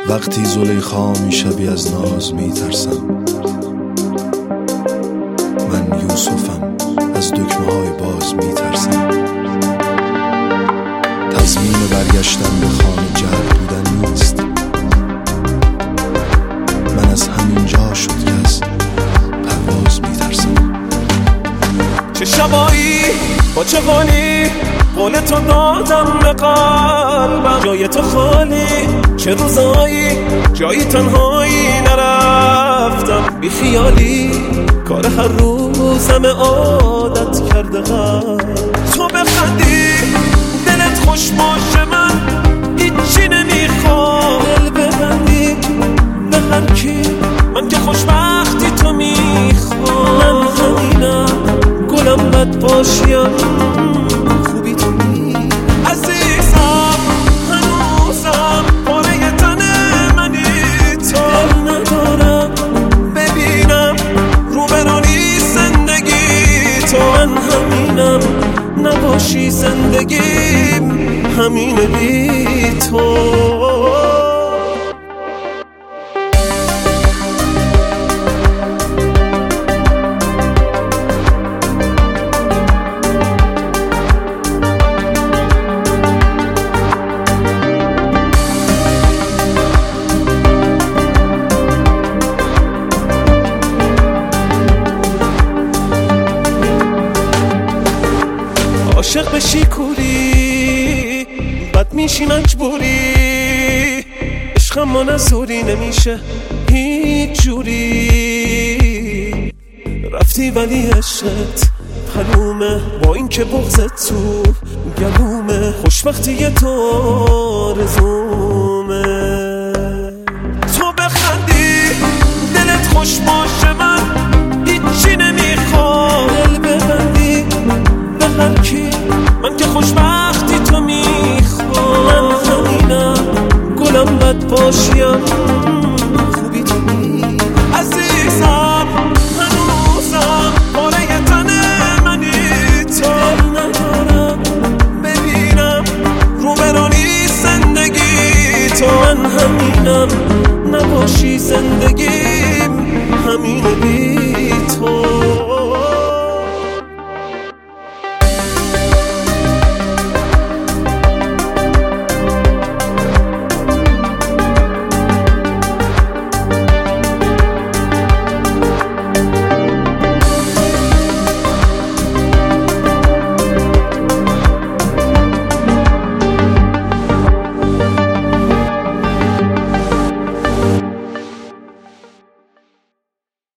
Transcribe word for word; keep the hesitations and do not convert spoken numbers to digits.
وقتی زلیخا میشوی از ناز میترسم. من یوسفم، از دکمه های باز میترسم. تضمین برگشتن به خانه جد بودن نیست. من از همین جا شد که از پرواز میترسم. چه شبایی با چه حالی قول تو دادم به قلبم، جای تو خالی. چه روزایی جایی تنهایی نرفتم، بی خیالی کار هر روزم عادت کرده غم. تو بخندی دلت خوش باشه، من هیچی نمیخوام. دل ببندی به هر کی، من که خوشبختی تو میخوام. من همینم گلم بد باشیم، خوبی تو می عزیزم. هنوزم پاره تن منی تو. دل ندارم ببینم روبرانی زندگی تو. من همینم نباشی زندگیم همینه بی تو. عاشق بشی کوری بد میشی مجبوری. عشقم ما نزوری نمیشه هیچ جوری. رفتی ولی عشقت حلومه، با این که بغضت تو گلومه. خوشبختی تو آرزومه. تو بخندی دلت خوش باشه، من هیچی نمیخوام. دل ببندی به هر کی، من که خوشبختی تو میخوام. من همینم گلم بد باشیم، خوبی تو می عزیزم. هنوزم پاره تن منی تو. دل ندارم ببینم روبرانی زندگی تو. من همینم نباشی زندگی